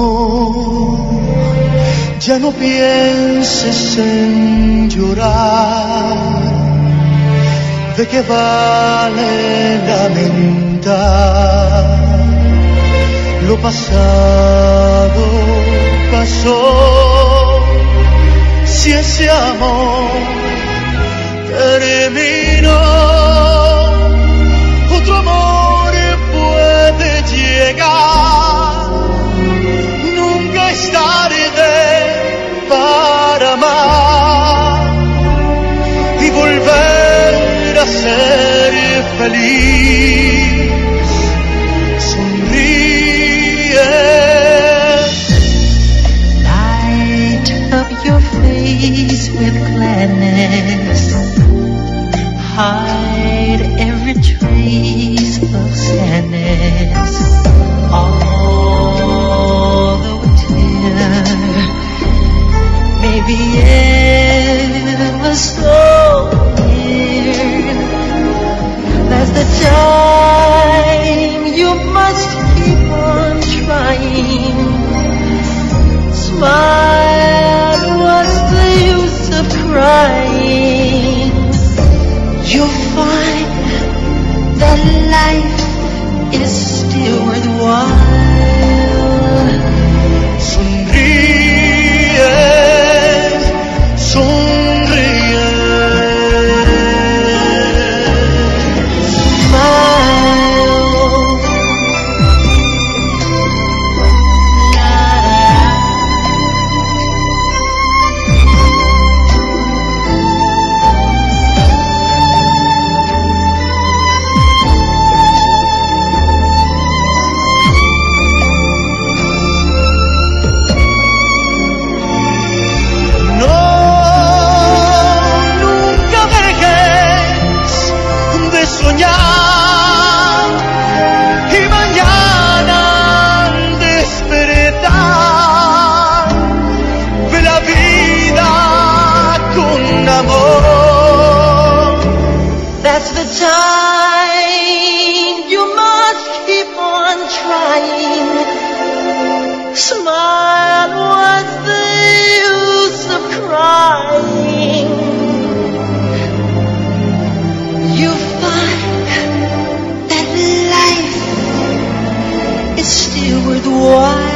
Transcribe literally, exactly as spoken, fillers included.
ya no pienses en llorar. ¿De qué vale lamentar? Lo pasado pasó. Si ese amor terminó, otro amor puede llegar. Nunca es tarde para amar y volver a ser feliz. Sonríe. Light up your face with gladness. Hide every trace of sadness. Although a tear may be ever so near, that's the time you must keep on trying. Smile, what's the use of crying? You'll find that life is still worthwhile. Sonríe, sonríe. That's the time you must keep on trying. Smile, what's the use of crying? You find that life is still worthwhile.